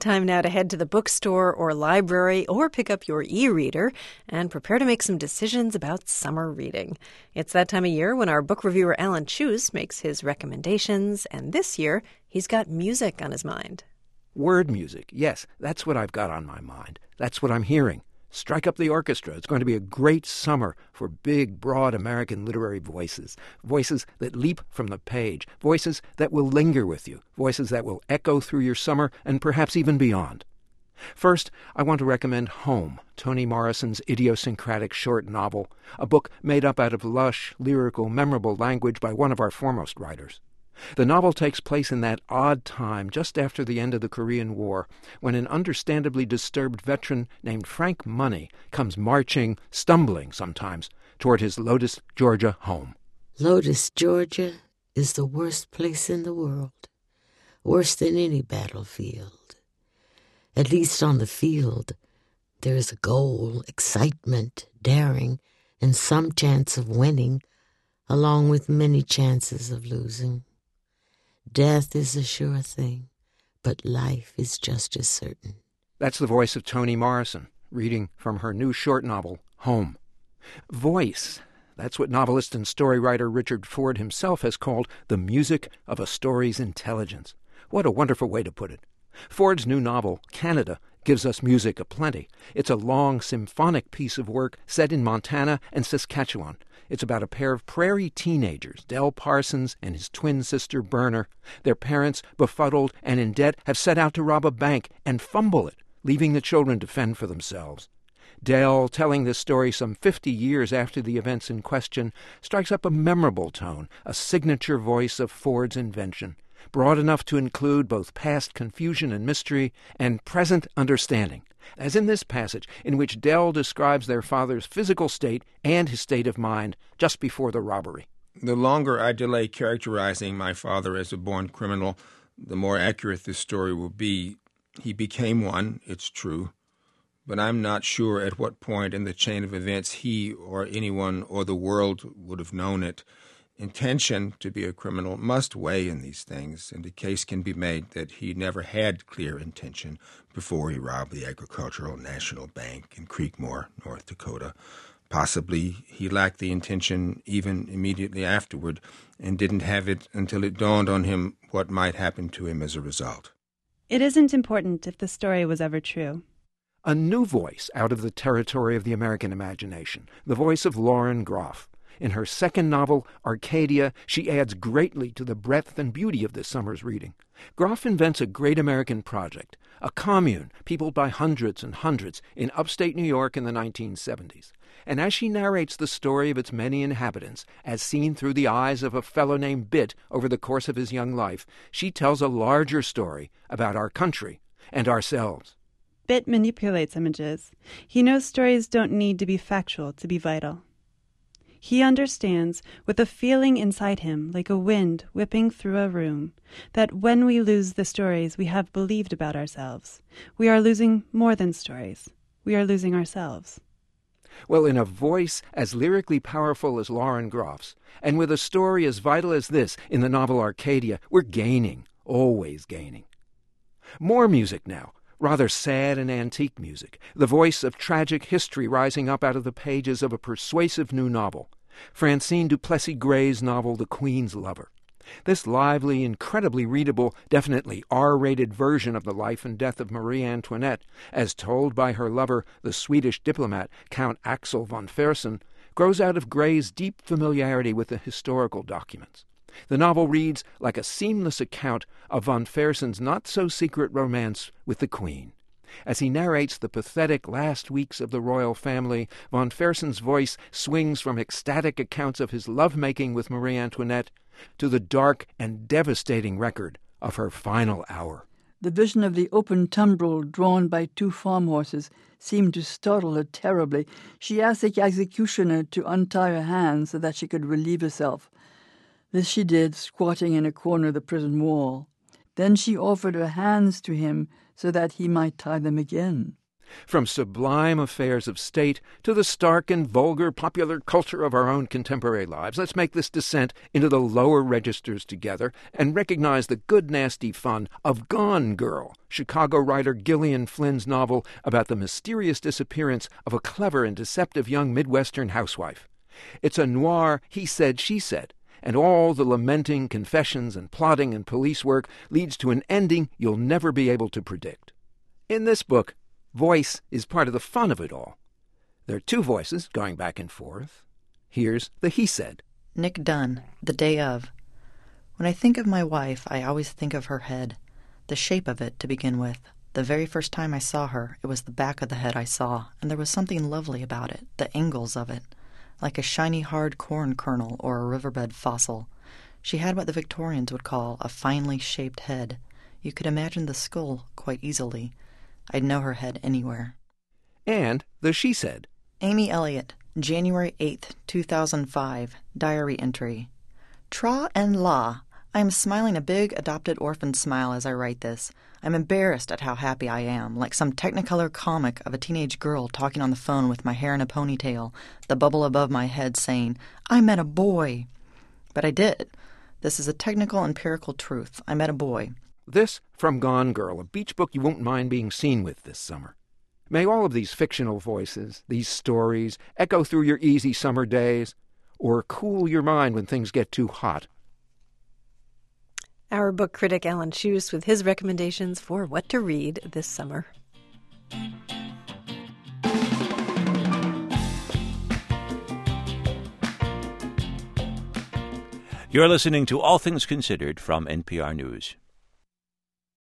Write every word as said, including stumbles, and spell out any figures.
Time now to head to the bookstore or library or pick up your e-reader and prepare to make some decisions about summer reading. It's that time of year when our book reviewer Alan Cheuse makes his recommendations, and this year he's got music on his mind. Word music, yes, that's what I've got on my mind. That's what I'm hearing. Strike up the orchestra. It's going to be a great summer for big, broad American literary voices. Voices that leap from the page. Voices that will linger with you. Voices that will echo through your summer and perhaps even beyond. First, I want to recommend Home, Toni Morrison's idiosyncratic short novel, a book made up out of lush, lyrical, memorable language by one of our foremost writers. The novel takes place in that odd time just after the end of the Korean War, when an understandably disturbed veteran named Frank Money comes marching, stumbling sometimes, toward his Lotus, Georgia home. Lotus, Georgia is the worst place in the world, worse than any battlefield. At least on the field, there is a goal, excitement, daring, and some chance of winning, along with many chances of losing. Death is a sure thing, but life is just as certain. That's the voice of Toni Morrison, reading from her new short novel, Home. Voice, that's what novelist and story writer Richard Ford himself has called the music of a story's intelligence. What a wonderful way to put it. Ford's new novel, Canada, gives us music aplenty. It's a long, symphonic piece of work set in Montana and Saskatchewan. It's about a pair of prairie teenagers, Del Parsons and his twin sister Berner. Their parents, befuddled and in debt, have set out to rob a bank and fumble it, leaving the children to fend for themselves. Del, telling this story some fifty years after the events in question, strikes up a memorable tone, a signature voice of Ford's invention, broad enough to include both past confusion and mystery and present understanding, as in this passage in which Del describes their father's physical state and his state of mind just before the robbery. The longer I delay characterizing my father as a born criminal, the more accurate this story will be. He became one, it's true, but I'm not sure at what point in the chain of events he or anyone or the world would have known it. Intention to be a criminal must weigh in these things, and a case can be made that he never had clear intention before he robbed the Agricultural National Bank in Creekmore, North Dakota. Possibly he lacked the intention even immediately afterward and didn't have it until it dawned on him what might happen to him as a result. It isn't important if the story was ever true. A new voice out of the territory of the American imagination, the voice of Lauren Groff. In her second novel, Arcadia, she adds greatly to the breadth and beauty of this summer's reading. Groff invents a great American project, a commune peopled by hundreds and hundreds in upstate New York in the nineteen seventies. And as she narrates the story of its many inhabitants, as seen through the eyes of a fellow named Bitt over the course of his young life, she tells a larger story about our country and ourselves. Bitt manipulates images. He knows stories don't need to be factual to be vital. He understands, with a feeling inside him like a wind whipping through a room, that when we lose the stories we have believed about ourselves, we are losing more than stories. We are losing ourselves. Well, in a voice as lyrically powerful as Lauren Groff's, and with a story as vital as this in the novel Arcadia, we're gaining, always gaining. More music now. Rather sad and antique music, the voice of tragic history rising up out of the pages of a persuasive new novel, Francine du Plessis-Gray's novel The Queen's Lover. This lively, incredibly readable, definitely R-rated version of the life and death of Marie Antoinette, as told by her lover, the Swedish diplomat Count Axel von Fersen, grows out of Gray's deep familiarity with the historical documents. The novel reads like a seamless account of von Fersen's not-so-secret romance with the Queen. As he narrates the pathetic last weeks of the royal family, von Fersen's voice swings from ecstatic accounts of his lovemaking with Marie Antoinette to the dark and devastating record of her final hour. The vision of the open tumbril drawn by two farm horses seemed to startle her terribly. She asked the executioner to untie her hands so that she could relieve herself. This she did, squatting in a corner of the prison wall. Then she offered her hands to him so that he might tie them again. From sublime affairs of state to the stark and vulgar popular culture of our own contemporary lives, let's make this descent into the lower registers together and recognize the good nasty fun of Gone Girl, Chicago writer Gillian Flynn's novel about the mysterious disappearance of a clever and deceptive young Midwestern housewife. It's a noir he said, she said, and all the lamenting, confessions, and plotting and police work leads to an ending you'll never be able to predict. In this book, voice is part of the fun of it all. There are two voices going back and forth. Here's the he said. Nick Dunn, The Day Of. When I think of my wife, I always think of her head. The shape of it, to begin with. The very first time I saw her, it was the back of the head I saw, and there was something lovely about it, the angles of it, like a shiny hard corn kernel or a riverbed fossil. She had what the Victorians would call a finely shaped head. You could imagine the skull quite easily. I'd know her head anywhere. And the she said. Amy Elliott, January eighth, two thousand five, diary entry. Tra and la. I am smiling a big adopted orphan smile as I write this. I'm embarrassed at how happy I am, like some Technicolor comic of a teenage girl talking on the phone with my hair in a ponytail, the bubble above my head saying, I met a boy. But I did. This is a technical, empirical truth. I met a boy. This from Gone Girl, a beach book you won't mind being seen with this summer. May all of these fictional voices, these stories, echo through your easy summer days, or cool your mind when things get too hot. Our book critic Alan Schuss with his recommendations for what to read this summer. You're listening to All Things Considered from N P R News.